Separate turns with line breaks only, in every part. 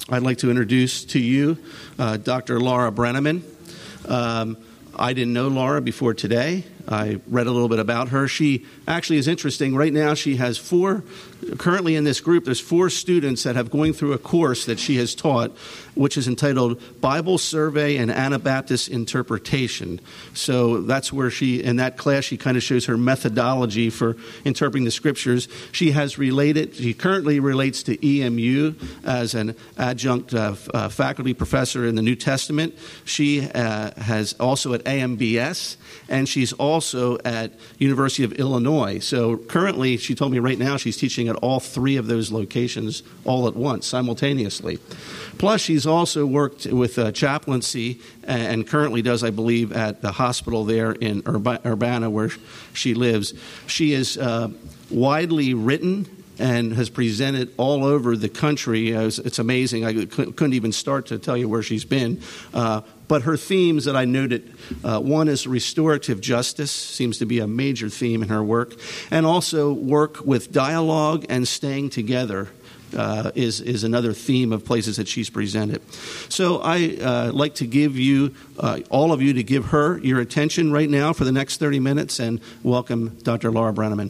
I'd like to introduce to you Dr. Laura Brenneman. I didn't know Laura before today. I read a little bit about her. She actually is interesting. Right now she has currently in this group, there's 4 students that have going through a course that she has taught, which is entitled Bible Survey and Anabaptist Interpretation. So that's where in that class, she kind of shows her methodology for interpreting the scriptures. She currently relates to EMU as an adjunct faculty professor in the New Testament. She has also at AMBS, and she's also at University of Illinois. So currently, she told me right now she's teaching at all 3 of those locations all at once, simultaneously. Plus, she's also worked with chaplaincy and currently does, I believe, at the hospital there in Urbana where she lives. She is widely written and has presented all over the country. It's amazing. I couldn't even start to tell you where she's been. But her themes that I noted, one is restorative justice, seems to be a major theme in her work, and also work with dialogue and staying together is another theme of places that she's presented. So I like to give you, all of you, to give her your attention right now for the next 30 minutes and welcome Dr. Laura Brenneman.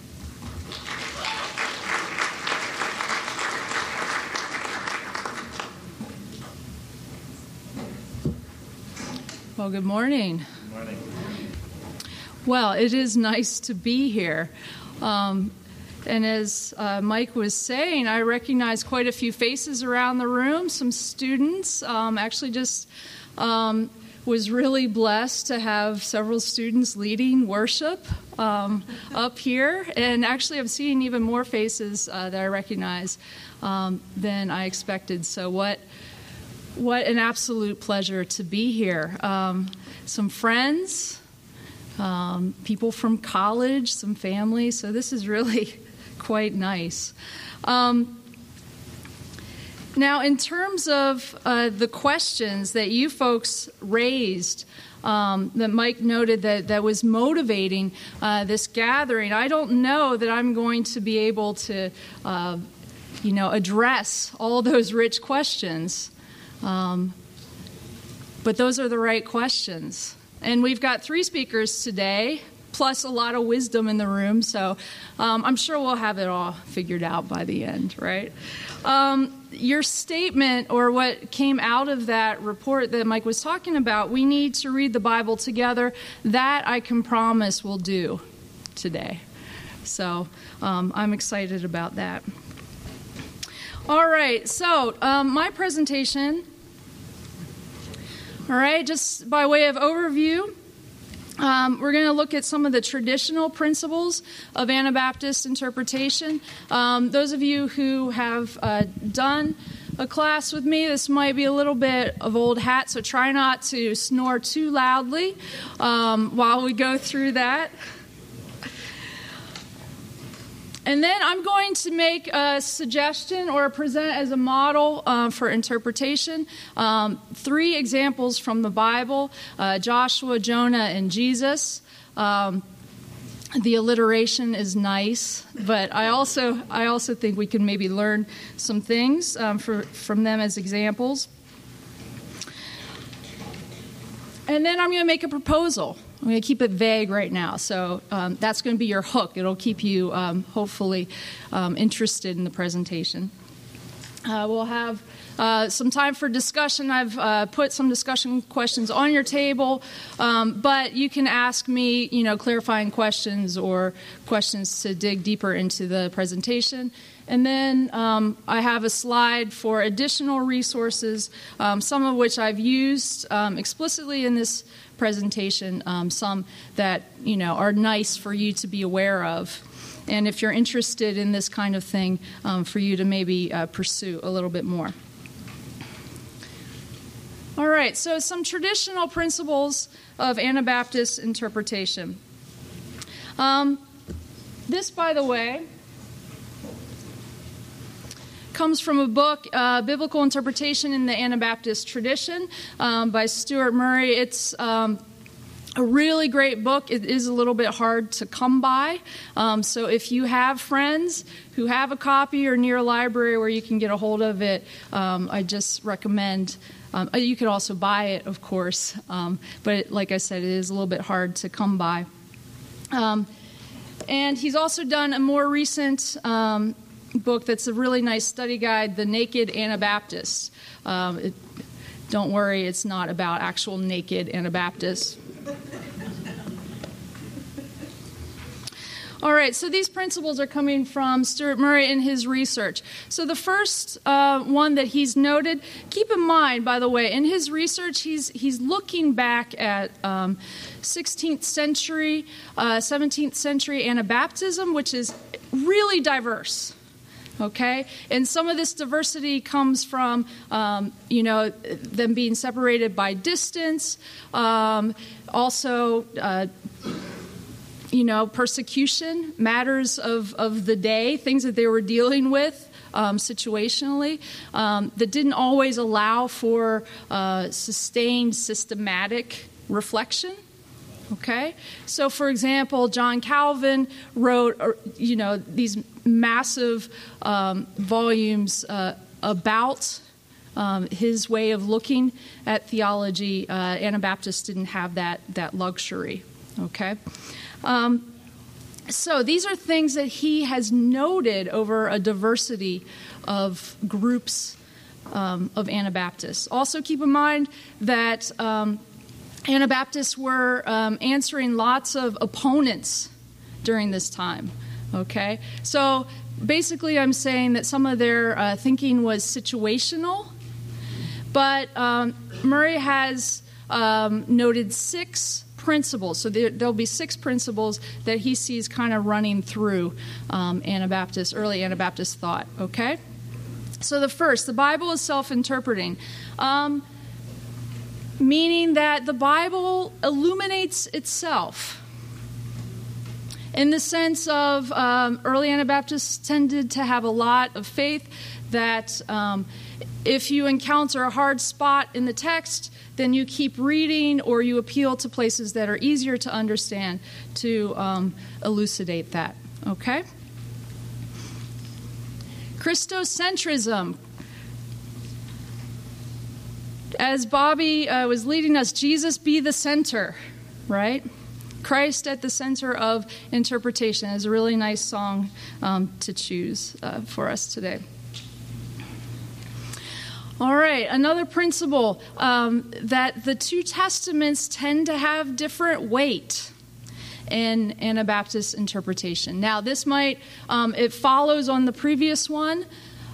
Well, good morning.
Good morning.
Well, it is nice to be here. And as Mike was saying, I recognize quite a few faces around the room, some students. Actually just was really blessed to have several students leading worship up here. And actually I'm seeing even more faces that I recognize than I expected. So what an absolute pleasure to be here. Some friends, people from college, some family. So this is really quite nice. Now, in terms of the questions that you folks raised, that Mike noted that was motivating this gathering, I don't know that I'm going to be able to, address all those rich questions. But those are the right questions. And we've got 3 speakers today, plus a lot of wisdom in the room, so I'm sure we'll have it all figured out by the end, right? Your statement, or what came out of that report that Mike was talking about, we need to read the Bible together, that I can promise we'll do today. So I'm excited about that. All right, so my presentation, all right, just by way of overview, we're going to look at some of the traditional principles of Anabaptist interpretation. Those of you who have done a class with me, this might be a little bit of old hat, so try not to snore too loudly while we go through that. And then I'm going to make a suggestion or present as a model for interpretation 3 examples from the Bible, Joshua, Jonah, and Jesus. The alliteration is nice, but I also think we can maybe learn some things from them as examples. And then I'm going to make a proposal. I'm going to keep it vague right now, so that's going to be your hook. It'll keep you, hopefully, interested in the presentation. We'll have some time for discussion. I've put some discussion questions on your table, but you can ask me, clarifying questions or questions to dig deeper into the presentation. And then I have a slide for additional resources, some of which I've used explicitly in this presentation, some that are nice for you to be aware of. And if you're interested in this kind of thing, for you to maybe pursue a little bit more. All right, so some traditional principles of Anabaptist interpretation. This, by the way, comes from a book, Biblical Interpretation in the Anabaptist Tradition, by Stuart Murray. It's A really great book. It is a little bit hard to come by. So if you have friends who have a copy or near a library where you can get a hold of it, I just recommend. You could also buy it, of course. But like I said, it is a little bit hard to come by. And he's also done a more recent book that's a really nice study guide, The Naked Anabaptist. Don't worry, it's not about actual naked Anabaptists. All right, so these principles are coming from Stuart Murray in his research. So the first one that he's noted, keep in mind, by the way, in his research, he's looking back at 16th century, 17th century Anabaptism, which is really diverse. Okay, and some of this diversity comes from, them being separated by distance, also, persecution, matters of the day, things that they were dealing with situationally, that didn't always allow for sustained, systematic reflection. Okay, so for example, John Calvin wrote, these massive volumes about his way of looking at theology. Anabaptists didn't have that luxury. Okay, so these are things that he has noted over a diversity of groups of Anabaptists. Also, keep in mind that Anabaptists were answering lots of opponents during this time, okay? So basically I'm saying that some of their thinking was situational, but Murray has noted 6 principles. So there'll be 6 principles that he sees kind of running through early Anabaptist thought, okay? So the first, the Bible is self-interpreting. Meaning that the Bible illuminates itself. In the sense of early Anabaptists tended to have a lot of faith that if you encounter a hard spot in the text, then you keep reading or you appeal to places that are easier to understand to elucidate that. Okay? Christocentrism. As Bobby was leading us, Jesus be the center, right? Christ at the center of interpretation is a really nice song to choose for us today. All right, another principle, that the 2 Testaments tend to have different weight in Anabaptist interpretation. Now, this might, it follows on the previous one,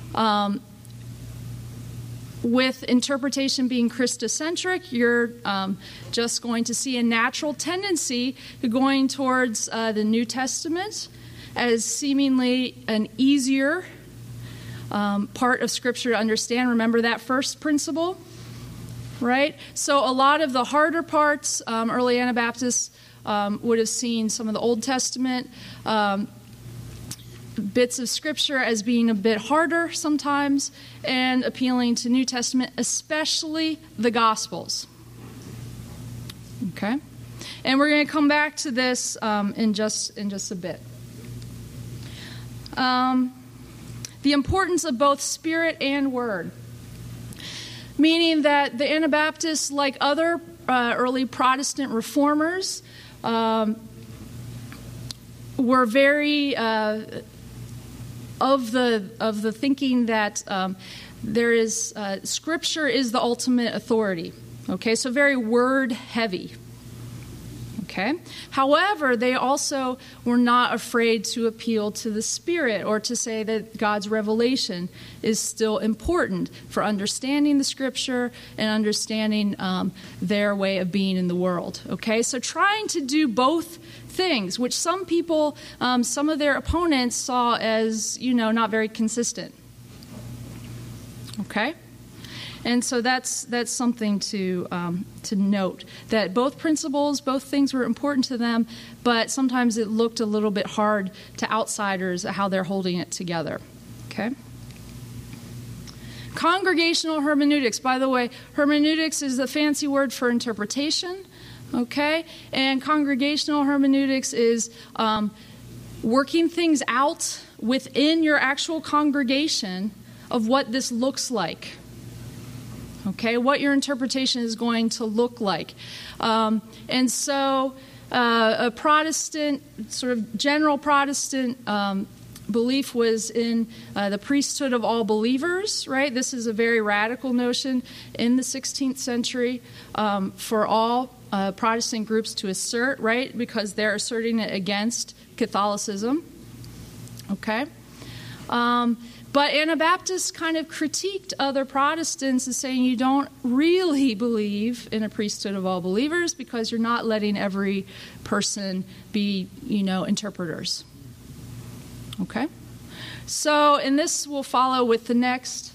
with interpretation being Christocentric, you're just going to see a natural tendency going towards the New Testament as seemingly an easier part of Scripture to understand. Remember that first principle, right? So a lot of the harder parts, early Anabaptists would have seen some of the Old Testament bits of Scripture as being a bit harder sometimes and appealing to New Testament, especially the Gospels. Okay? And we're going to come back to this in just a bit. The importance of both Spirit and Word. Meaning that the Anabaptists, like other early Protestant reformers, were very of the thinking that there is Scripture is the ultimate authority. Okay, so very word heavy. Okay. However, they also were not afraid to appeal to the Spirit or to say that God's revelation is still important for understanding the Scripture and understanding their way of being in the world. Okay, so trying to do both things, which some people, some of their opponents saw as, not very consistent. Okay? And so that's something to note, that both principles, both things were important to them, but sometimes it looked a little bit hard to outsiders how they're holding it together. Okay? Congregational hermeneutics. By the way, hermeneutics is the fancy word for interpretation. Okay? And congregational hermeneutics is working things out within your actual congregation of what this looks like. Okay? What your interpretation is going to look like. And so a Protestant, sort of general Protestant belief was in the priesthood of all believers, right? This is a very radical notion in the 16th century for all Protestant groups to assert, right? Because they're asserting it against Catholicism. Okay? But Anabaptists kind of critiqued other Protestants as saying you don't really believe in a priesthood of all believers because you're not letting every person be, interpreters. Okay? So, and this will follow with the next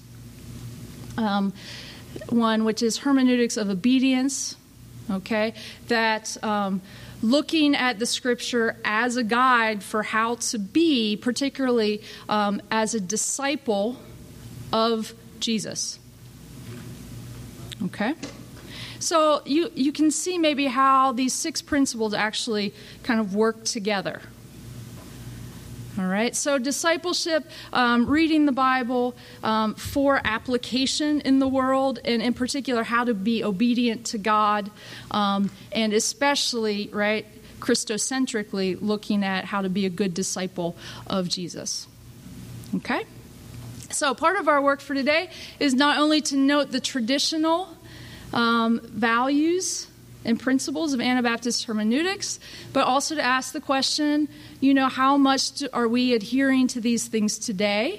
one, which is hermeneutics of obedience. Okay? That looking at the Scripture as a guide for how to be, particularly as a disciple of Jesus. Okay? So you can see maybe how these 6 principles actually kind of work together. All right, so discipleship, reading the Bible for application in the world, and in particular how to be obedient to God, and especially, right, Christocentrically looking at how to be a good disciple of Jesus. Okay? So part of our work for today is not only to note the traditional values and principles of Anabaptist hermeneutics, but also to ask the question, how much are we adhering to these things today?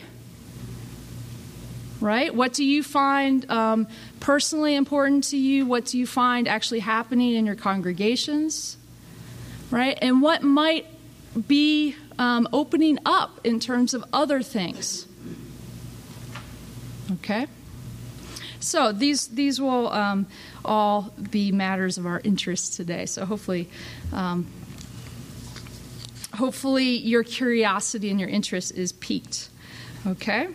Right? What do you find personally important to you? What do you find actually happening in your congregations? Right? And what might be opening up in terms of other things? Okay? So these will all be matters of our interest today. So hopefully your curiosity and your interest is piqued. Okay?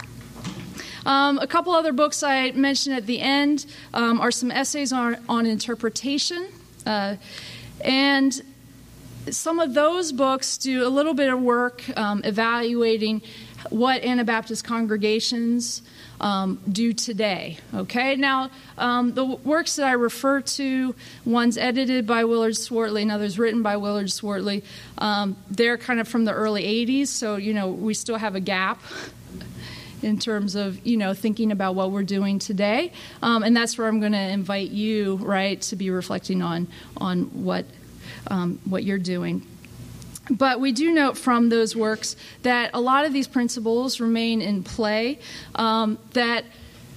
A couple other books I mentioned at the end are some essays on interpretation. And some of those books do a little bit of work evaluating what Anabaptist congregations do today. Okay, now the works that I refer to, one's edited by Willard Swartley and others written by Willard Swartley, they're kind of from the early 80s, so we still have a gap in terms of thinking about what we're doing today, and that's where I'm going to invite you, right, to be reflecting on what you're doing. But we do note from those works that a lot of these principles remain in play, that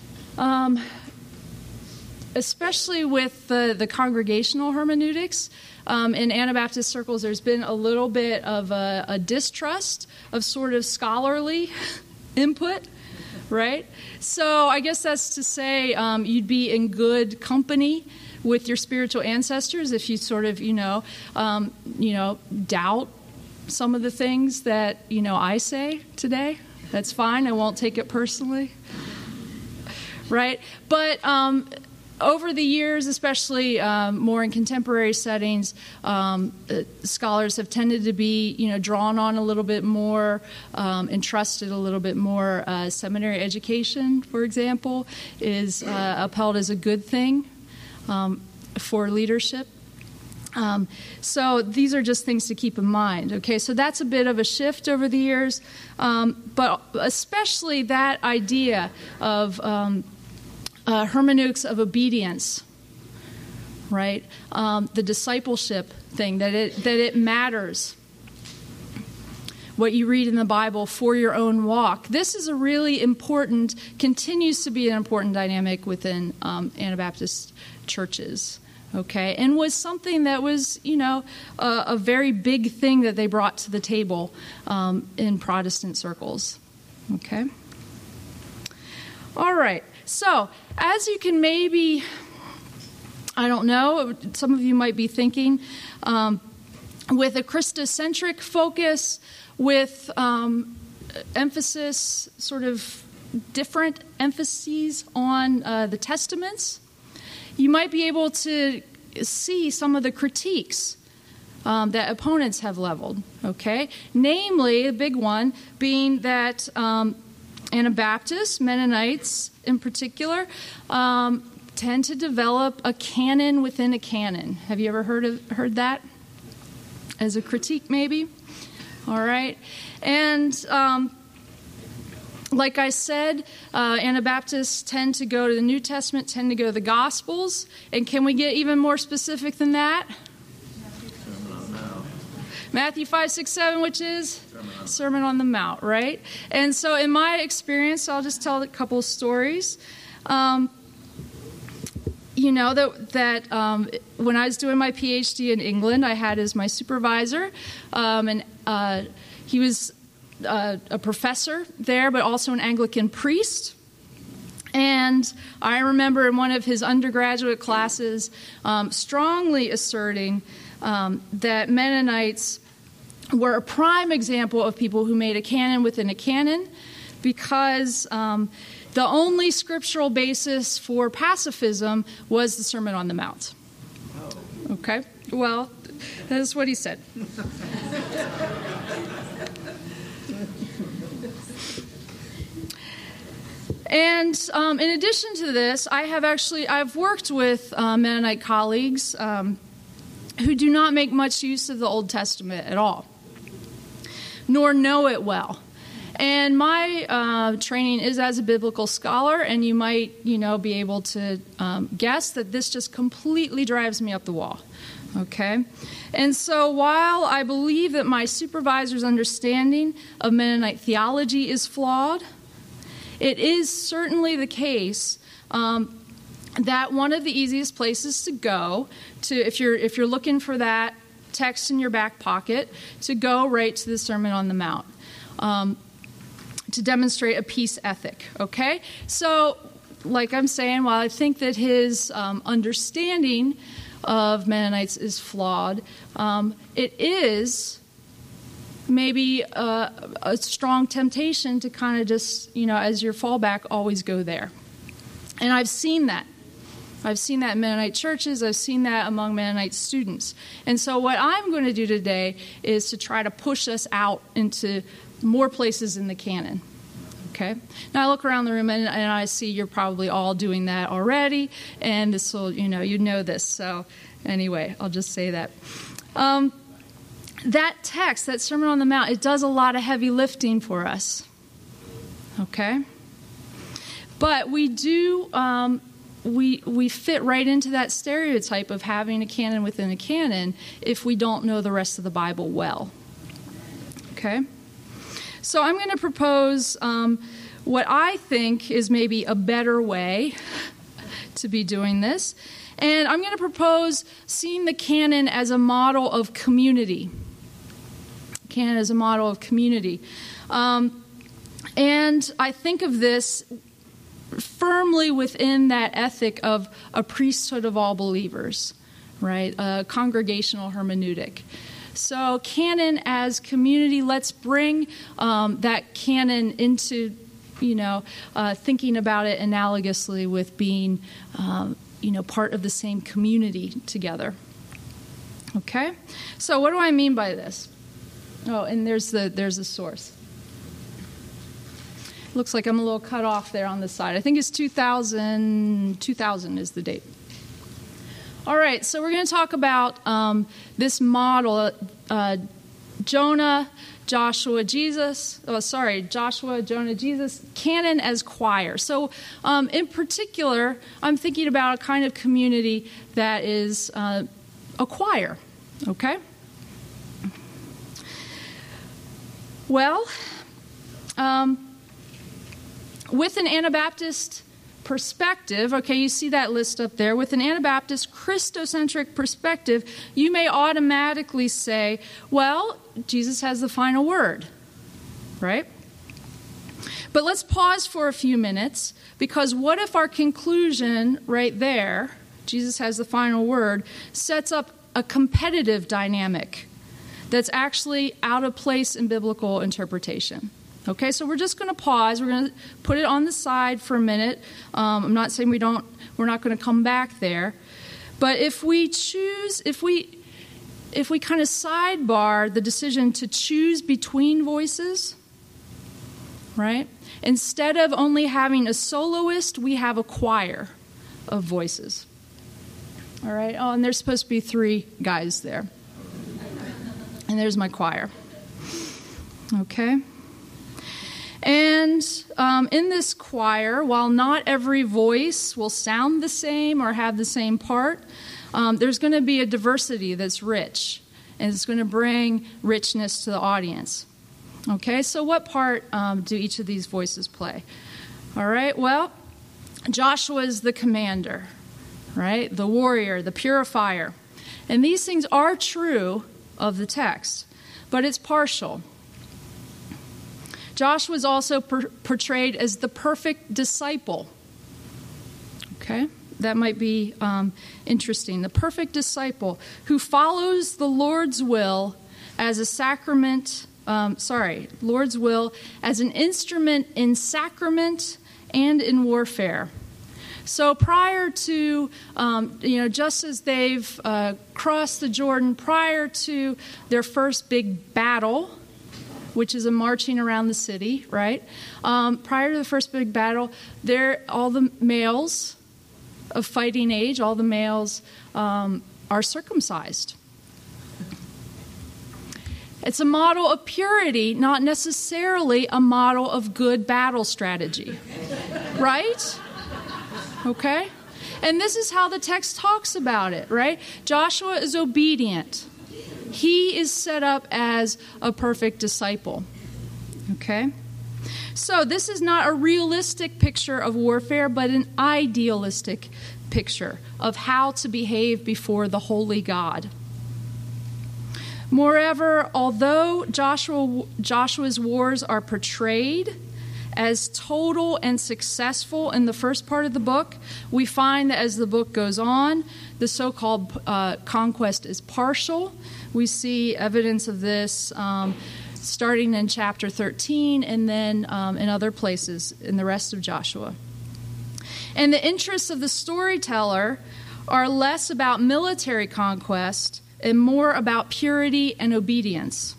especially with the congregational hermeneutics, in Anabaptist circles there's been a little bit of a distrust of sort of scholarly input, right? So I guess that's to say you'd be in good company with your spiritual ancestors if you sort of, doubt some of the things that, I say today. That's fine. I won't take it personally. Right? But over the years, especially more in contemporary settings, scholars have tended to be, drawn on a little bit more, entrusted a little bit more. Seminary education, for example, is upheld as a good thing for leadership. So these are just things to keep in mind. Okay, so that's a bit of a shift over the years, but especially that idea of hermeneutics of obedience, right? The discipleship thing, that it matters what you read in the Bible for your own walk. This is a really important, continues to be an important dynamic within Anabaptist churches. Okay, and was something that was, a very big thing that they brought to the table in Protestant circles. Okay. All right. So, as you can maybe, I don't know, some of you might be thinking, with a Christocentric focus, with emphasis, sort of different emphases on the Testaments, you might be able to see some of the critiques that opponents have leveled, okay? Namely, the big one being that Anabaptists, Mennonites in particular, tend to develop a canon within a canon. Have you ever heard that as a critique, maybe? All right. And like I said, Anabaptists tend to go to the New Testament, tend to go to the Gospels. And can we get even more specific than that? Matthew 5, 6, 7, which is Sermon on the Mount, right? And so in my experience, I'll just tell a couple of stories. You know, that when I was doing my PhD in England, I had as my supervisor, and he was a professor there, but also an Anglican priest. And I remember in one of his undergraduate classes strongly asserting that Mennonites were a prime example of people who made a canon within a canon, because the only scriptural basis for pacifism was the Sermon on the Mount. Okay? Well, that's what he said. And in addition to this, I've worked with Mennonite colleagues who do not make much use of the Old Testament at all, nor know it well. And my training is as a biblical scholar, and you might, be able to guess that this just completely drives me up the wall. Okay? And so while I believe that my supervisor's understanding of Mennonite theology is flawed, it is certainly the case that one of the easiest places to go to, if you're looking for that text in your back pocket, to go right to the Sermon on the Mount, to demonstrate a peace ethic. Okay, so like I'm saying, while I think that his understanding of Mennonites is flawed, it is maybe a strong temptation to kind of just, as your fallback, always go there. And I've seen that. I've seen that in Mennonite churches. I've seen that among Mennonite students. And so what I'm going to do today is to try to push us out into more places in the canon. Okay? Now I look around the room and I see you're probably all doing that already. And this will, you know this. So anyway, I'll just say that. That text, that Sermon on the Mount, it does a lot of heavy lifting for us. Okay? But we do, we fit right into that stereotype of having a canon within a canon if we don't know the rest of the Bible well. Okay? So I'm going to propose what I think is maybe a better way to be doing this. And I'm going to propose seeing the canon as a model of community. Canon as a model of community. And I think of this firmly within that ethic of a priesthood of all believers, right? A congregational hermeneutic. So canon as community, let's bring that canon into, thinking about it analogously with being, part of the same community together. Okay? So what do I mean by this? Oh, and there's a source. Looks like I'm a little cut off there on the side. I think it's 2000 is the date. All right, so we're going to talk about this model, Jonah, Joshua, Jesus. Joshua, Jonah, Jesus, canon as choir. So in particular, I'm thinking about a kind of community that is a choir, okay? Well, with an Anabaptist perspective, okay, you see that list up there. With an Anabaptist Christocentric perspective, you may automatically say, well, Jesus has the final word, right? But let's pause for a few minutes, because what if our conclusion right there, Jesus has the final word, sets up a competitive dynamic that's actually out of place in biblical interpretation? Okay, so we're just going to pause. We're going to put it on the side for a minute. I'm not saying we're not going to come back there. But if we kind of sidebar the decision to choose between voices, right? Instead of only having a soloist, we have a choir of voices. All right? Oh, and there's supposed to be 3 guys there. And there's my choir. Okay? And in this choir, while not every voice will sound the same or have the same part, there's going to be a diversity that's rich, and it's going to bring richness to the audience. Okay, so what part do each of these voices play? All right, well, Joshua is the commander, right? The warrior, the purifier. And these things are true of the text, but it's partial. Joshua is also portrayed as the perfect disciple. Okay, that might be interesting. The perfect disciple who follows the Lord's will as a sacrament, Lord's will as an instrument in sacrament and in warfare. So prior to, just as they've crossed the Jordan, prior to their first big battle, which is a marching around the city, right? Prior to the first big battle, all the males of fighting age, all the males are circumcised. It's a model of purity, not necessarily a model of good battle strategy, right? Okay? And this is how the text talks about it, right? Joshua is obedient. He is set up as a perfect disciple. Okay? So this is not a realistic picture of warfare, but an idealistic picture of how to behave before the holy God. Moreover, although Joshua's wars are portrayed as total and successful in the first part of the book, we find that as the book goes on, the so-called conquest is partial. We see evidence of this starting in chapter 13 and then in other places in the rest of Joshua. And the interests of the storyteller are less about military conquest and more about purity and obedience.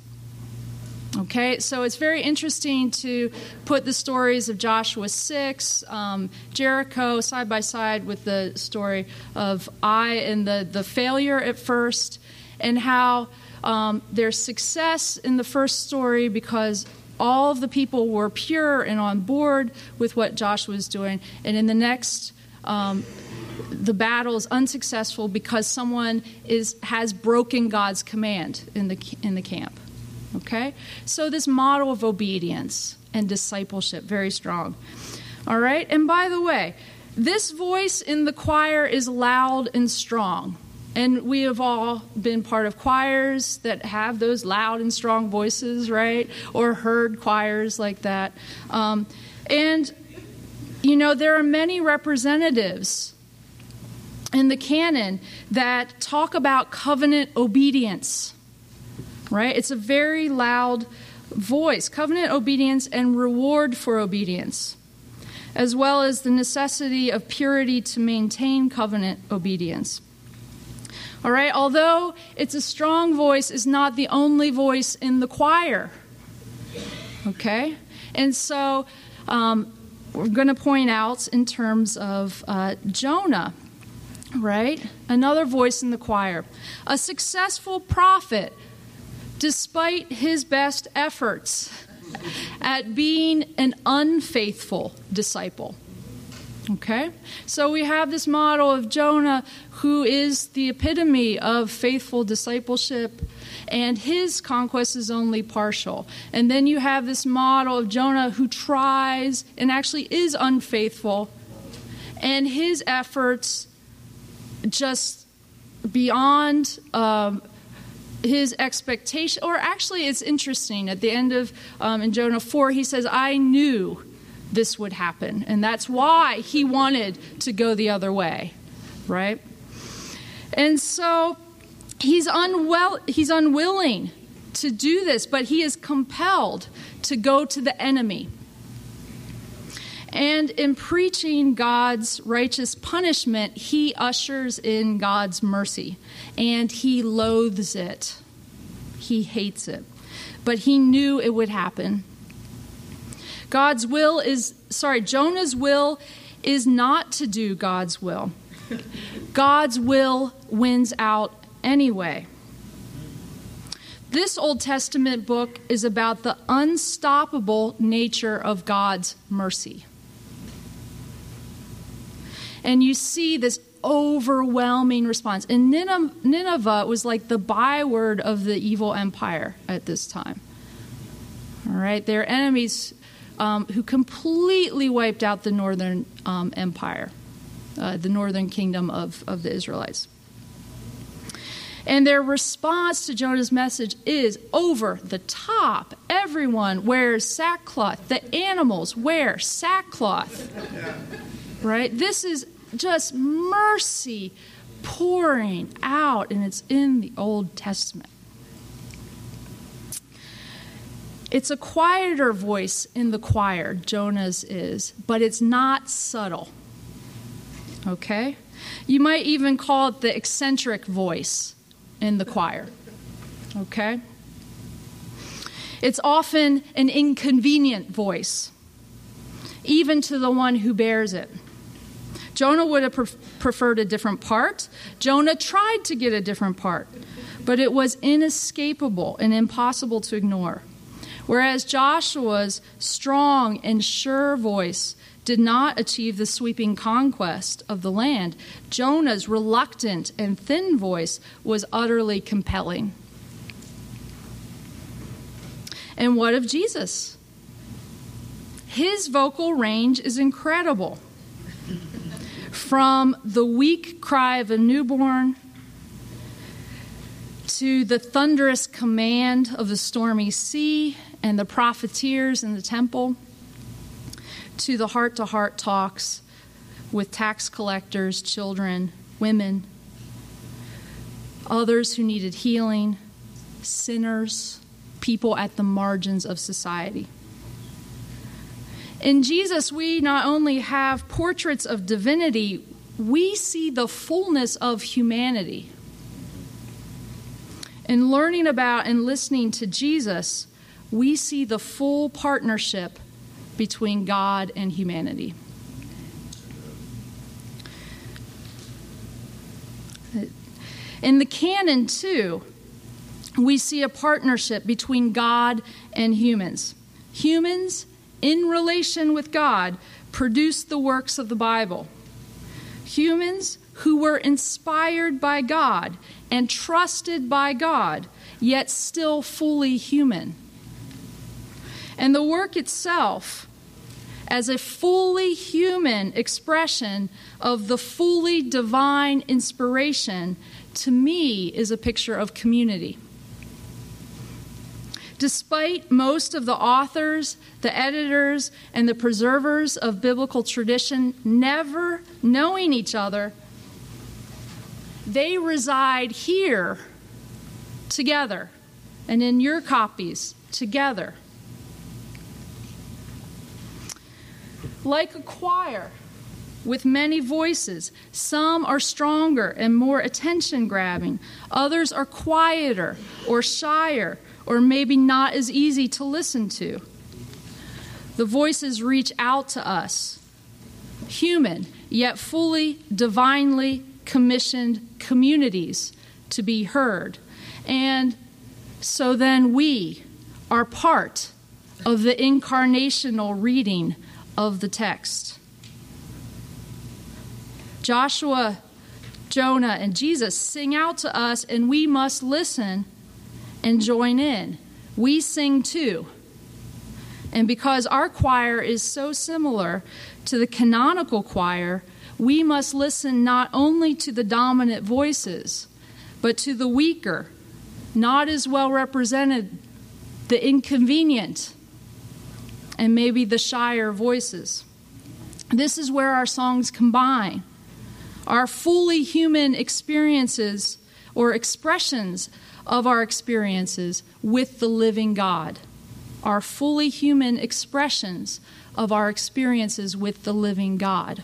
Okay, so it's very interesting to put the stories of Joshua 6, Jericho, side by side with the story of Ai and the failure at first, and how there's success in the first story because all of the people were pure and on board with what Joshua was doing. And in the next, the battle is unsuccessful because someone has broken God's command in the camp. Okay? So this model of obedience and discipleship, very strong. All right? And by the way, this voice in the choir is loud and strong. And we have all been part of choirs that have those loud and strong voices, right? Or heard choirs like that. And, there are many representatives in the canon that talk about covenant obedience, right? It's a very loud voice, covenant obedience and reward for obedience, as well as the necessity of purity to maintain covenant obedience. All right, although it's a strong voice, is not the only voice in the choir. Okay? And so we're going to point out in terms of Jonah, right? Another voice in the choir. A successful prophet, despite his best efforts at being an unfaithful disciple. Okay? So we have this model of Jonah, who is the epitome of faithful discipleship, and his conquest is only partial. And then you have this model of Jonah who tries and actually is unfaithful, and his efforts just beyond his expectation. Or actually, it's interesting. At the end of in Jonah 4, he says, I knew this would happen. And that's why he wanted to go the other way, right? And so he's unwilling to do this, but he is compelled to go to the enemy. And in preaching God's righteous punishment, he ushers in God's mercy, and he loathes it. He hates it. But he knew it would happen. Jonah's will is not to do God's will. God's will wins out anyway. This Old Testament book is about the unstoppable nature of God's mercy. And you see this overwhelming response. And Nineveh was like the byword of the evil empire at this time. All right, they're enemies who completely wiped out the northern empire, the northern kingdom of the Israelites. And their response to Jonah's message is over the top. Everyone wears sackcloth. The animals wear sackcloth. Right? This is just mercy pouring out, and it's in the Old Testament. It's a quieter voice in the choir, Jonah's is, but it's not subtle. Okay? You might even call it the eccentric voice in the choir. Okay? It's often an inconvenient voice, even to the one who bears it. Jonah would have preferred a different part. Jonah tried to get a different part, but it was inescapable and impossible to ignore. Whereas Joshua's strong and sure voice did not achieve the sweeping conquest of the land, Jonah's reluctant and thin voice was utterly compelling. And what of Jesus? His vocal range is incredible. From the weak cry of a newborn to the thunderous command of the stormy sea and the profiteers in the temple, to the heart-to-heart talks with tax collectors, children, women, others who needed healing, sinners, people at the margins of society. In Jesus, we not only have portraits of divinity, we see the fullness of humanity. In learning about and listening to Jesus, we see the full partnership between God and humanity. In the canon, too, we see a partnership between God and humans. Humans, in relation with God, produce the works of the Bible. Humans who were inspired by God and trusted by God, yet still fully human. And the work itself, as a fully human expression of the fully divine inspiration, to me is a picture of community. Despite most of the authors, the editors, and the preservers of biblical tradition never knowing each other, they reside here together, and in your copies together. Like a choir with many voices, some are stronger and more attention-grabbing. Others are quieter or shyer, or maybe not as easy to listen to. The voices reach out to us, human, yet fully divinely commissioned communities to be heard. And so then we are part of the incarnational reading of the text. Joshua, Jonah, and Jesus sing out to us, and we must listen and join in. We sing too. And because our choir is so similar to the canonical choir, we must listen not only to the dominant voices, but to the weaker, not as well represented, the inconvenient, and maybe the shyer voices. This is where our songs combine. Our fully human experiences or expressions of our experiences with the living God. Our fully human expressions of our experiences with the living God.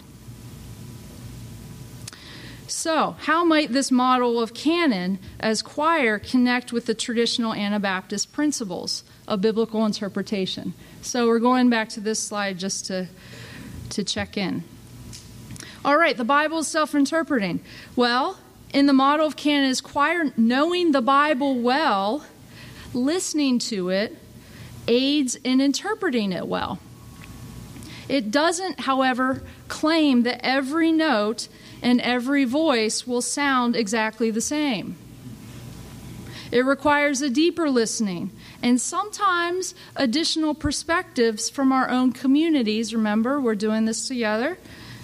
So, how might this model of canon as choir connect with the traditional Anabaptist principles of biblical interpretation? So we're going back to this slide just to check in. All right, the Bible is self-interpreting. Well, in the model of canon as choir, knowing the Bible well, listening to it, aids in interpreting it well. It doesn't, however, claim that every note and every voice will sound exactly the same. It requires a deeper listening and sometimes additional perspectives from our own communities. Remember, we're doing this together.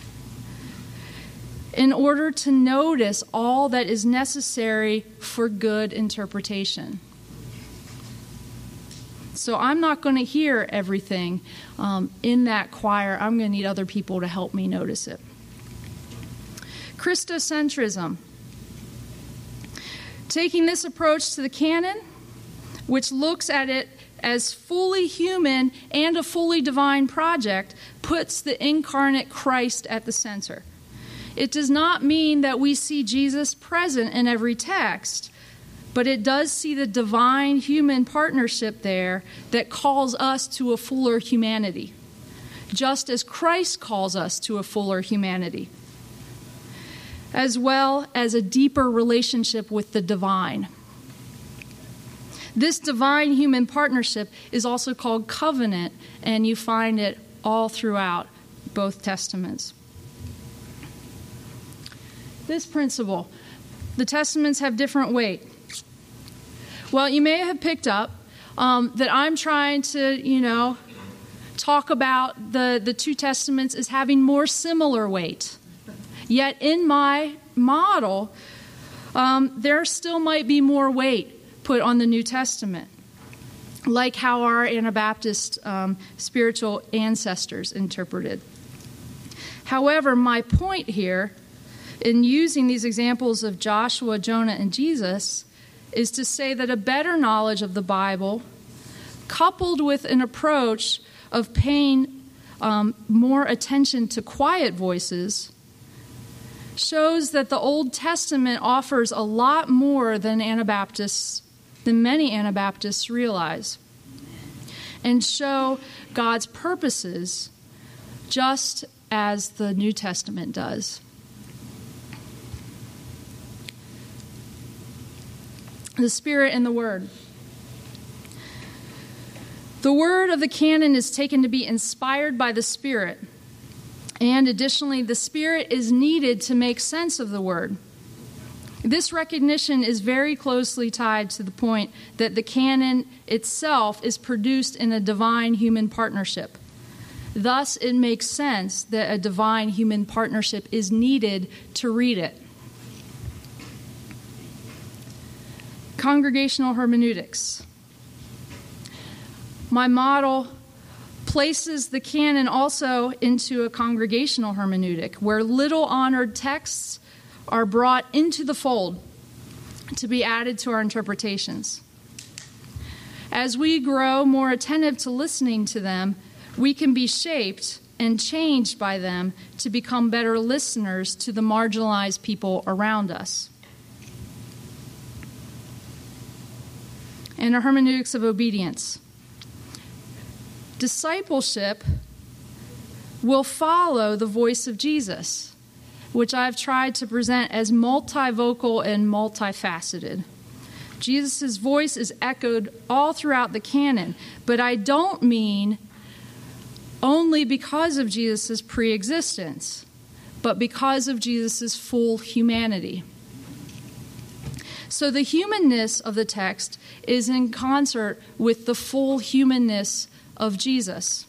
In order to notice all that is necessary for good interpretation. So I'm not going to hear everything in that choir. I'm going to need other people to help me notice it. Christocentrism. Taking this approach to the canon, which looks at it as fully human and a fully divine project, puts the incarnate Christ at the center. It does not mean that we see Jesus present in every text, but it does see the divine-human partnership there that calls us to a fuller humanity, just as Christ calls us to a fuller humanity, as well as a deeper relationship with the divine. This divine-human partnership is also called covenant, and you find it all throughout both testaments. This principle, the testaments have different weight. Well, you may have picked up that I'm trying to, talk about the two testaments as having more similar weight. Yet in my model, there still might be more weight put on the New Testament, like how our Anabaptist spiritual ancestors interpreted. However, my point here in using these examples of Joshua, Jonah, and Jesus is to say that a better knowledge of the Bible, coupled with an approach of paying more attention to quiet voices, shows that the Old Testament offers a lot more than many Anabaptists realize, and show God's purposes just as the New Testament does. The Spirit and the Word. The word of the canon is taken to be inspired by the Spirit. And additionally, the Spirit is needed to make sense of the Word. This recognition is very closely tied to the point that the canon itself is produced in a divine-human partnership. Thus, it makes sense that a divine-human partnership is needed to read it. Congregational hermeneutics. My model places the canon also into a congregational hermeneutic, where little honored texts are brought into the fold to be added to our interpretations. As we grow more attentive to listening to them, we can be shaped and changed by them to become better listeners to the marginalized people around us. And a hermeneutics of obedience. Discipleship will follow the voice of Jesus, which I've tried to present as multivocal and multifaceted. Jesus' voice is echoed all throughout the canon, but I don't mean only because of Jesus' preexistence, but because of Jesus' full humanity. So the humanness of the text is in concert with the full humanness of Jesus,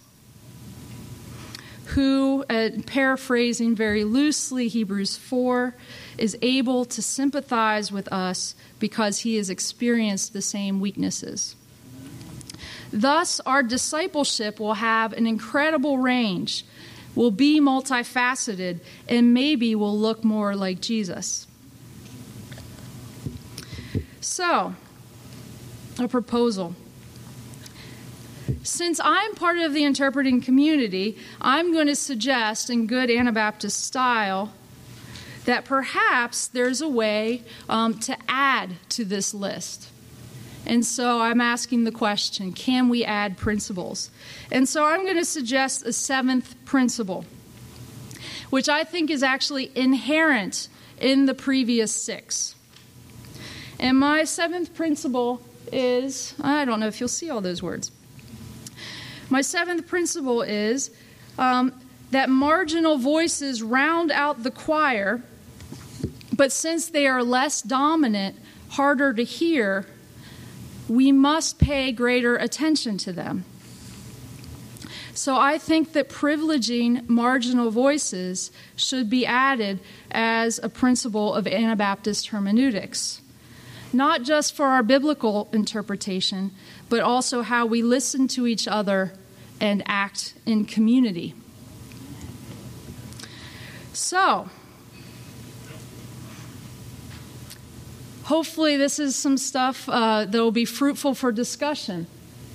who, paraphrasing very loosely Hebrews 4, is able to sympathize with us because he has experienced the same weaknesses. Thus, our discipleship will have an incredible range, will be multifaceted, and maybe will look more like Jesus. So, a proposal. Since I'm part of the interpreting community, I'm going to suggest, in good Anabaptist style, that perhaps there's a way to add to this list. And so I'm asking the question, can we add principles? And so I'm going to suggest a seventh principle, which I think is actually inherent in the previous six. And my seventh principle is, I don't know if you'll see all those words. My seventh principle is that marginal voices round out the choir, but since they are less dominant, harder to hear, we must pay greater attention to them. So I think that privileging marginal voices should be added as a principle of Anabaptist hermeneutics, not just for our biblical interpretation, but also how we listen to each other and act in community. So, hopefully this is some stuff that will be fruitful for discussion.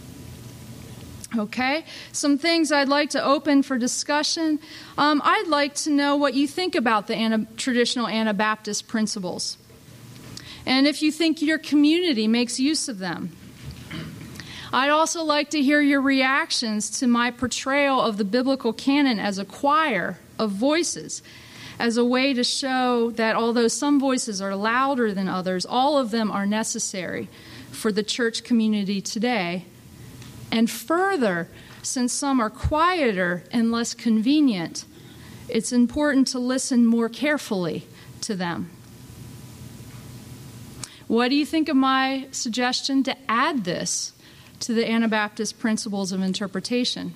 Okay? Some things I'd like to open for discussion. I'd like to know what you think about the traditional Anabaptist principles, and if you think your community makes use of them. I'd also like to hear your reactions to my portrayal of the biblical canon as a choir of voices, as a way to show that although some voices are louder than others, all of them are necessary for the church community today. And further, since some are quieter and less convenient, it's important to listen more carefully to them. What do you think of my suggestion to add this to the Anabaptist principles of interpretation?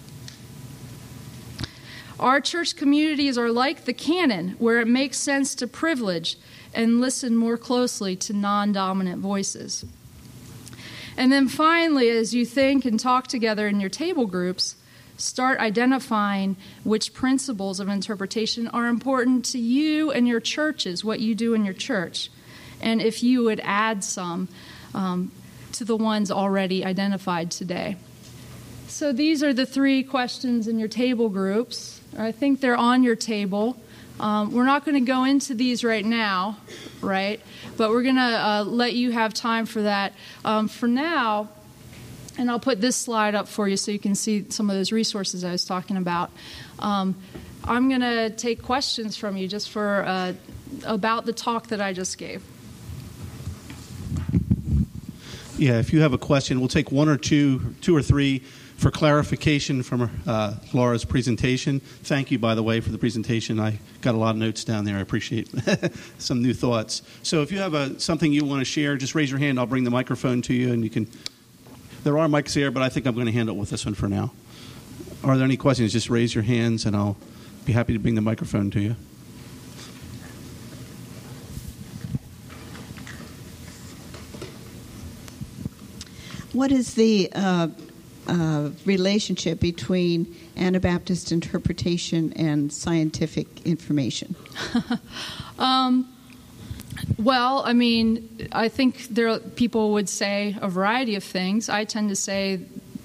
Our church communities are like the canon, where it makes sense to privilege and listen more closely to non-dominant voices. And then finally, as you think and talk together in your table groups, start identifying which principles of interpretation are important to you and your churches, what you do in your church, and if you would add some to the ones already identified today. So these are the three questions in your table groups. I think they're on your table. We're not going to go into these right now, right? But we're going to let you have time for that. For now, and I'll put this slide up for you so you can see some of those resources I was talking about. I'm going to take questions from you just for about the talk that I just gave.
Yeah, if you have a question, we'll take one or two or three for clarification from Laura's presentation. Thank you, by the way, for the presentation. I got a lot of notes down there. I appreciate some new thoughts. So if you have something you want to share, just raise your hand. I'll bring the microphone to you, and you can. There are mics here, but I think I'm going to handle it with this one for now. Are there any questions? Just raise your hands, and I'll be happy to bring the microphone to you.
What is the relationship between Anabaptist interpretation and scientific information?
Well, I mean, I think people would say a variety of things. I tend to say,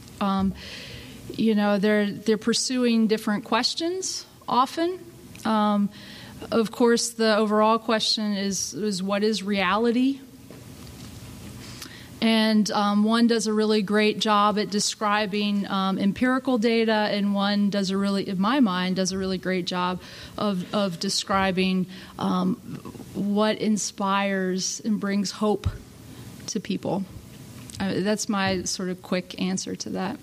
they're pursuing different questions often. Of course, the overall question is what is reality? And one does a really great job at describing empirical data, and one does in my mind, does a really great job of describing what inspires and brings hope to people. That's my sort of quick answer to that.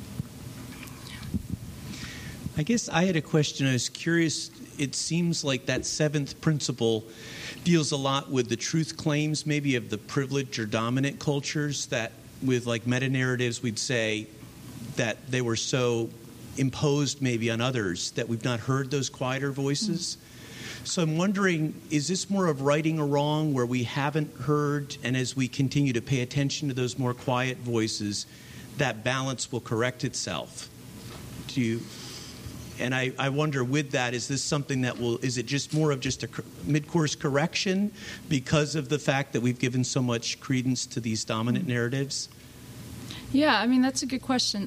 I guess I had a question. I was curious. It seems like that seventh principle deals a lot with the truth claims maybe of the privileged or dominant cultures, that with like meta-narratives we'd say that they were so imposed maybe on others that we've not heard those quieter voices. Mm-hmm. So I'm wondering, is this more of righting a wrong where we haven't heard, and as we continue to pay attention to those more quiet voices, that balance will correct itself? And I wonder, with that, is this something that is it just more of just a mid-course correction because of the fact that we've given so much credence to these dominant narratives?
Yeah, I mean, that's a good question.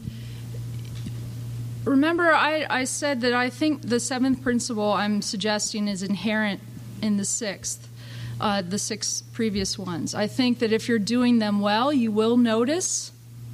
Remember, I said that I think the seventh principle I'm suggesting is inherent in the six previous ones. I think that if you're doing them well, you will notice,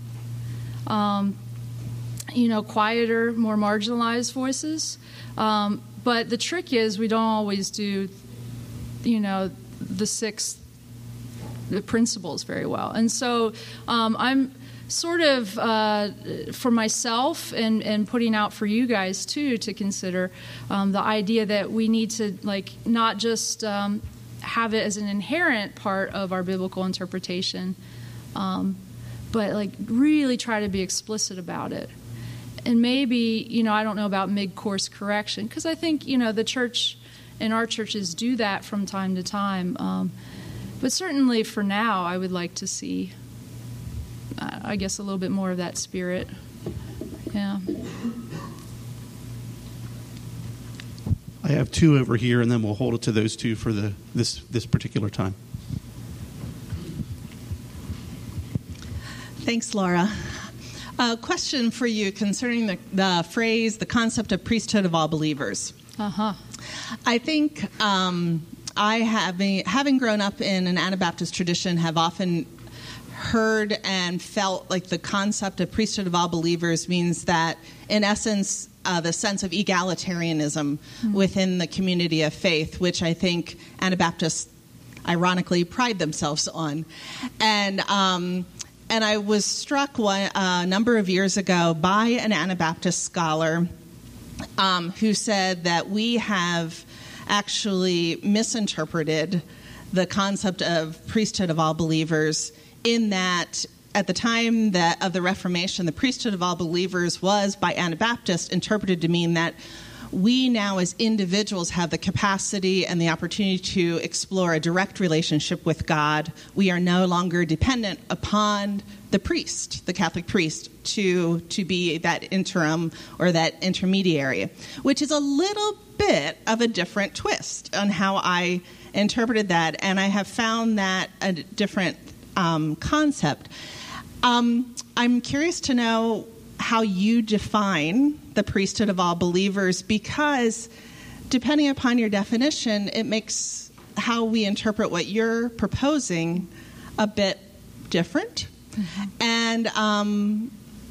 quieter, more marginalized voices. But the trick is we don't always do, the six principles very well. And so I'm sort of, for myself and putting out for you guys, too, to consider the idea that we need to, not just have it as an inherent part of our biblical interpretation, but, really try to be explicit about it. And maybe, I don't know about mid-course correction, because I think, the church and our churches do that from time to time. But certainly for now, I would like to see, I guess, a little bit more of that spirit. Yeah.
I have two over here, and then we'll hold it to those two for this particular time.
Thanks, Laura. A question for you concerning the phrase, the concept of priesthood of all believers.
Uh-huh.
I think having grown up in an Anabaptist tradition, have often heard and felt like the concept of priesthood of all believers means that, in essence, the sense of egalitarianism within the community of faith, which I think Anabaptists ironically pride themselves on. And I was struck a number of years ago by an Anabaptist scholar who said that we have actually misinterpreted the concept of priesthood of all believers, in that at the time of the Reformation, the priesthood of all believers was, by Anabaptists, interpreted to mean that we now as individuals have the capacity and the opportunity to explore a direct relationship with God. We are no longer dependent upon the priest, the Catholic priest, to be that interim or that intermediary, which is a little bit of a different twist on how I interpreted that, and I have found that a different concept. I'm curious to know how you define the priesthood of all believers, because depending upon your definition, it makes how we interpret what you're proposing a bit different. Mm-hmm.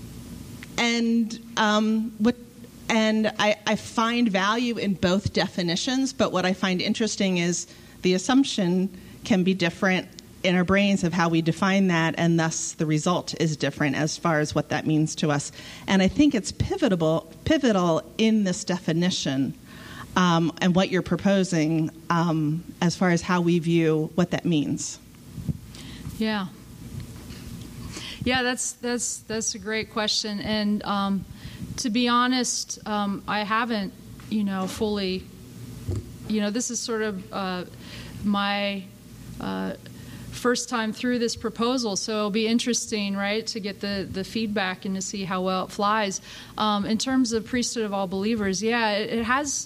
And I find value in both definitions, but what I find interesting is the assumption can be different in our brains of how we define that, and thus the result is different as far as what that means to us. And I think it's pivotal in this definition and what you're proposing as far as how we view what that means.
Yeah, that's a great question, and to be honest, I haven't, fully, this is sort of my first time through this proposal, so it'll be interesting, right, to get the feedback and to see how well it flies. In terms of priesthood of all believers, it has,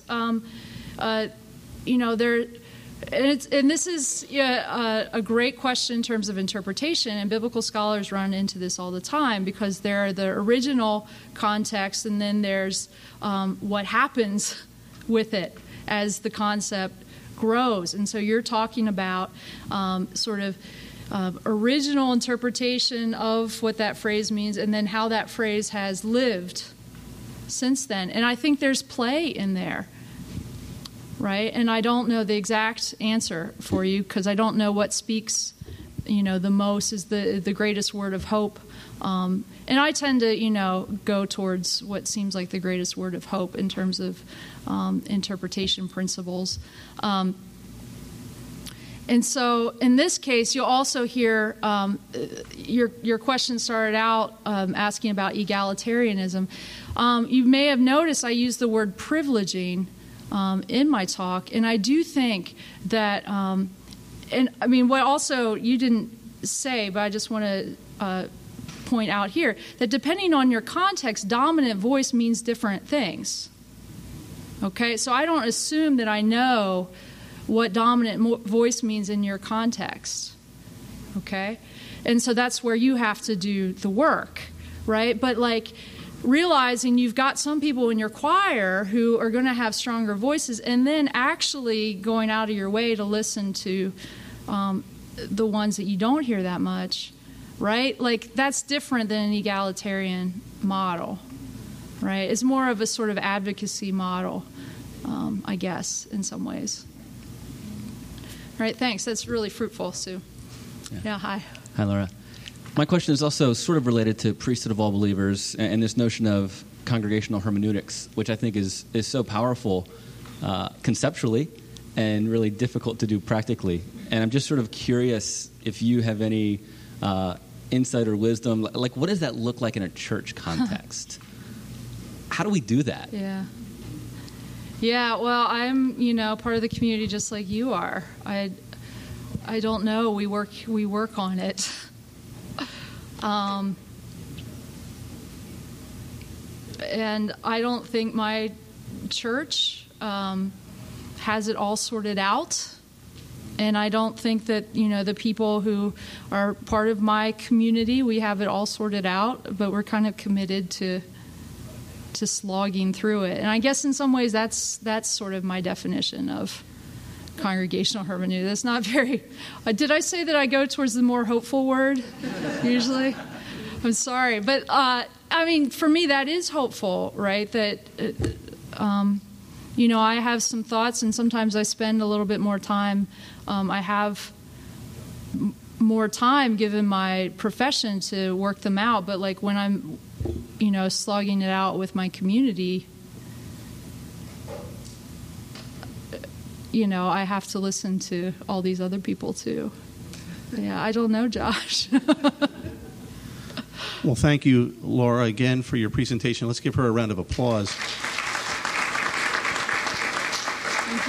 and this is a great question in terms of interpretation, and biblical scholars run into this all the time, because there are the original context, and then there's what happens with it as the concept grows. And so you're talking about sort of original interpretation of what that phrase means, and then how that phrase has lived since then. And I think there's play in there, right? And I don't know the exact answer for you, because I don't know what speaks, the most, is the greatest word of hope. And I tend to, go towards what seems like the greatest word of hope in terms of interpretation principles. And so in this case, you'll also hear your question started out asking about egalitarianism. You may have noticed I used the word privileging in my talk, and I do think that, and I mean, what also you didn't say, but I just want to point out here, that depending on your context, dominant voice means different things. Okay, so I don't assume that I know what dominant voice means in your context. Okay, And so that's where you have to do the work, right? But like realizing you've got some people in your choir who are going to have stronger voices, and then actually going out of your way to listen to the ones that you don't hear that much, right? Like that's different than an egalitarian model, right? It's more of a sort of advocacy model, I guess, in some ways. All right, thanks. That's really fruitful, Sue. Yeah, hi.
Hi, Laura. My question is also sort of related to priesthood of all believers and this notion of congregational hermeneutics, which I think is so powerful conceptually and really difficult to do practically. And I'm just sort of curious if you have any insight or wisdom. Like, what does that look like in a church context? How do we do that?
Yeah, well, I'm, part of the community just like you are. I don't know. We work on it. And I don't think my church has it all sorted out. And I don't think that, the people who are part of my community, we have it all sorted out, but we're kind of committed to slogging through it. And I guess in some ways that's sort of my definition of congregational hermeneutic. That's not very... did I say that I go towards the more hopeful word, usually? I'm sorry. But, for me, that is hopeful, right? That, I have some thoughts, and sometimes I spend a little bit more time. I have more time given my profession to work them out, but, like, when I'm, slogging it out with my community, I have to listen to all these other people too. Yeah, I don't know, Josh.
Well, thank you, Laura, again for your presentation. Let's give her a round of applause.
Thank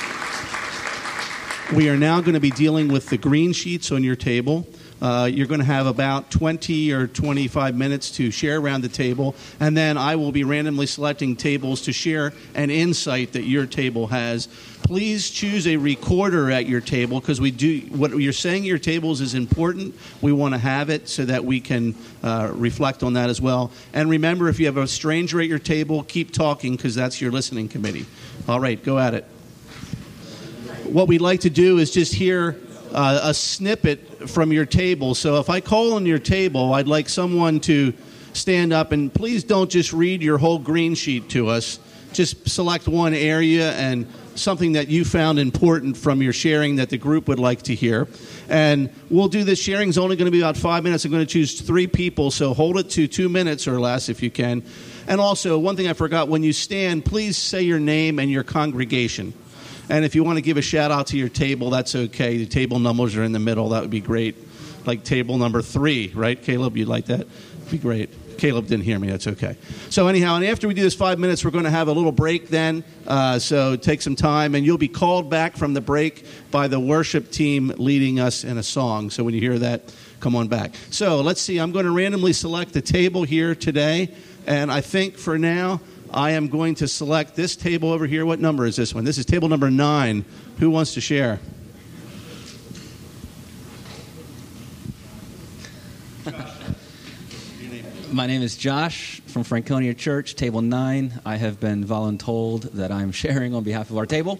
you.
We are now going to be dealing with the green sheets on your table. You're going to have about 20 or 25 minutes to share around the table, and then I will be randomly selecting tables to share an insight that your table has. Please choose a recorder at your table, because what you're saying at your tables is important. We want to have it so that we can reflect on that as well. And remember, if you have a stranger at your table, keep talking, because that's your listening committee. All right, go at it. What we'd like to do is just hear a snippet from your table. So if I call on your table, I'd like someone to stand up, and please don't just read your whole green sheet to us. Just select one area and something that you found important from your sharing that the group would like to hear. And we'll do this. Sharing's only going to be about 5 minutes. I'm going to choose 3 people, so hold it to 2 minutes or less if you can. And also, one thing I forgot, when you stand, please say your name and your congregation. And if you want to give a shout-out to your table, that's okay. The table numbers are in the middle. That would be great. Like table number 3, right, Caleb? You'd like that? Be great. Caleb didn't hear me. That's okay. So anyhow, and after we do this 5 minutes, we're going to have a little break then. So take some time, and you'll be called back from the break by the worship team leading us in a song. So when you hear that, come on back. So let's see. I'm going to randomly select the table here today, and I think for now I am going to select this table over here. What number is this one? This is table number 9. Who wants to share?
My name is Josh from Franconia Church, table 9. I have been voluntold that I'm sharing on behalf of our table.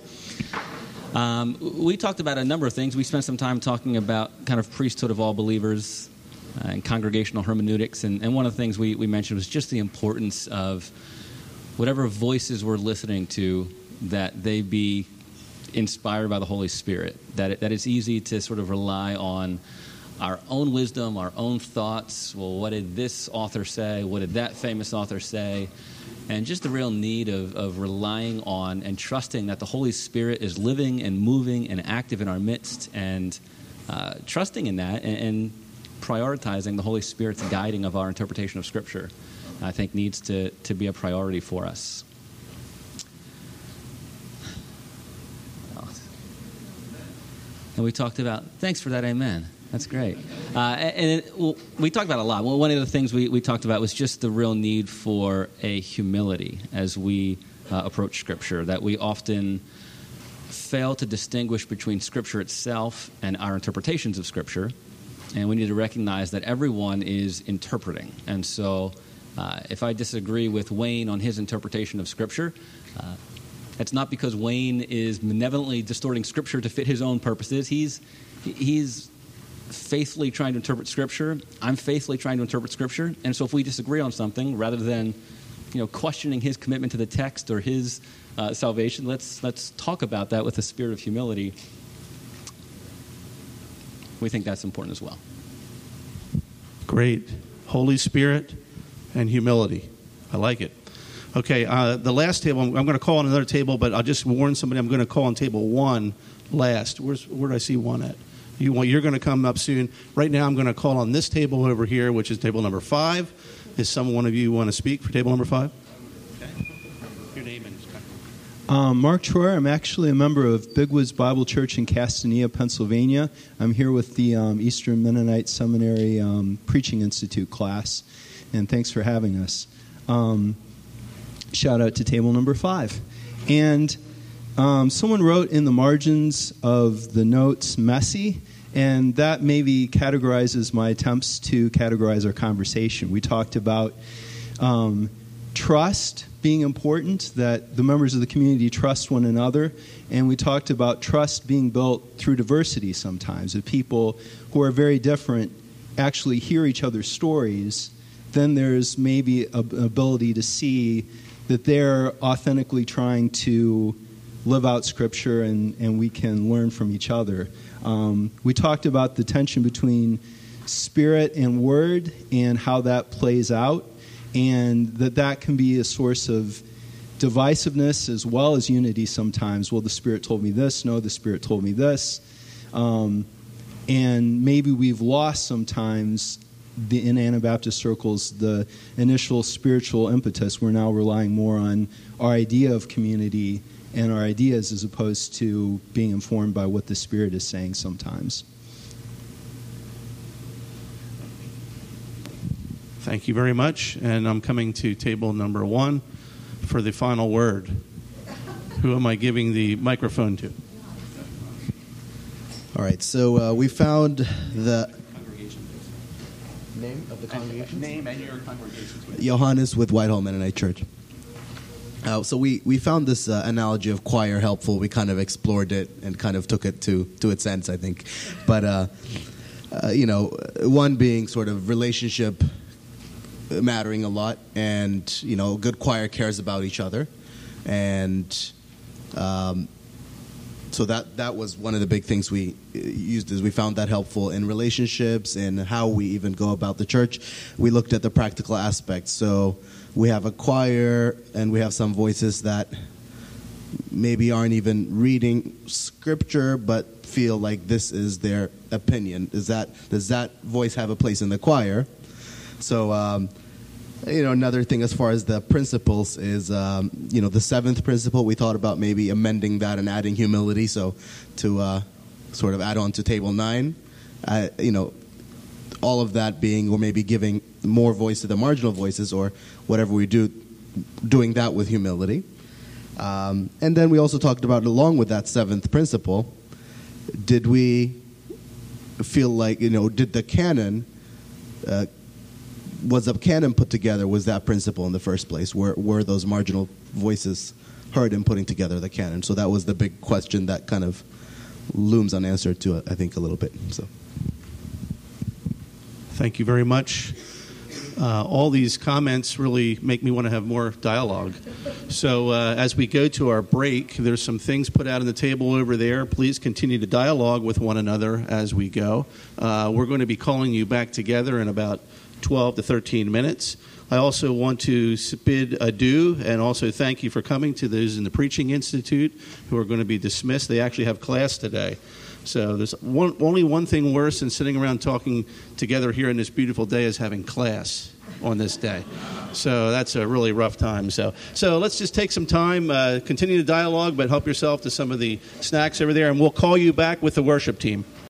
We talked about a number of things. We spent some time talking about kind of priesthood of all believers and congregational hermeneutics. And one of the things we mentioned was just the importance of whatever voices we're listening to, that they be inspired by the Holy Spirit, that it's easy to sort of rely on our own wisdom, our own thoughts. Well, what did this author say? What did that famous author say? And just the real need of relying on and trusting that the Holy Spirit is living and moving and active in our midst, and trusting in that and prioritizing the Holy Spirit's guiding of our interpretation of Scripture, I think needs to be a priority for us. And we talked about, thanks for that, amen. That's great. We talked about a lot. Well, one of the things we talked about was just the real need for a humility as we approach Scripture, that we often fail to distinguish between Scripture itself and our interpretations of Scripture. And we need to recognize that everyone is interpreting. And so if I disagree with Wayne on his interpretation of Scripture, it's not because Wayne is benevolently distorting Scripture to fit his own purposes. He's faithfully trying to interpret Scripture. I'm faithfully trying to interpret Scripture. And so if we disagree on something, rather than questioning his commitment to the text or his salvation, let's talk about that with a spirit of humility. We think that's important as well.
Great. Holy Spirit and humility. I like it. Okay, the last table, I'm going to call on another table, but I'll just warn somebody I'm going to call on table 1 last. Where do I see 1 at? You're going to come up soon. Right now I'm going to call on this table over here, which is table number 5. Is someone of you want to speak for table number 5? Okay. Your name and
Mark Troyer. I'm actually a member of Big Woods Bible Church in Castanea, Pennsylvania. I'm here with the Eastern Mennonite Seminary Preaching Institute class, and thanks for having us. Shout out to table number 5. And someone wrote in the margins of the notes, messy, and that maybe categorizes my attempts to categorize our conversation. We talked about trust being important, that the members of the community trust one another, and we talked about trust being built through diversity sometimes, that people who are very different actually hear each other's stories. Then there's maybe an ability to see that they're authentically trying to live out Scripture, and we can learn from each other. We talked about the tension between Spirit and Word and how that plays out, and that can be a source of divisiveness as well as unity sometimes. Well, the Spirit told me this. No, the Spirit told me this. And maybe we've lost sometimes in Anabaptist circles the initial spiritual impetus. We're now relying more on our idea of community and our ideas as opposed to being informed by what the Spirit is saying sometimes.
Thank you very much. And I'm coming to table number 1 for the final word. Who am I giving the microphone to?
All right, so we found the name of the congregation?
Name and your congregation.
Johannes with Whitehall Mennonite Church. So we found this analogy of choir helpful. We kind of explored it and kind of took it to its ends, I think. But, one being sort of relationship mattering a lot, and, a good choir cares about each other. And so that was one of the big things we used, is we found that helpful in relationships and how we even go about the church. We looked at the practical aspects. So we have a choir, and we have some voices that maybe aren't even reading Scripture, but feel like this is their opinion. Does that voice have a place in the choir? So, another thing as far as the principles is, the 7th principle, we thought about maybe amending that and adding humility. So to sort of add on to table 9, all of that being, or maybe giving more voice to the marginal voices, or whatever we do, doing that with humility. And then we also talked about, along with that 7th principle, did we feel like, did the canon, was the canon put together, was that principle in the first place? Were those marginal voices heard in putting together the canon? So that was the big question that kind of looms unanswered to it, I think, a little bit. So,
thank you very much. All these comments really make me want to have more dialogue. So as we go to our break, there's some things put out on the table over there. Please continue to dialogue with one another as we go. We're going to be calling you back together in about 12 to 13 minutes. I also want to bid adieu and also thank you for coming to those in the Preaching Institute who are going to be dismissed. They actually have class today. So there's only one thing worse than sitting around talking together here in this beautiful day is having class on this day. So that's a really rough time. So let's just take some time, continue the dialogue, but help yourself to some of the snacks over there, and we'll call you back with the worship team.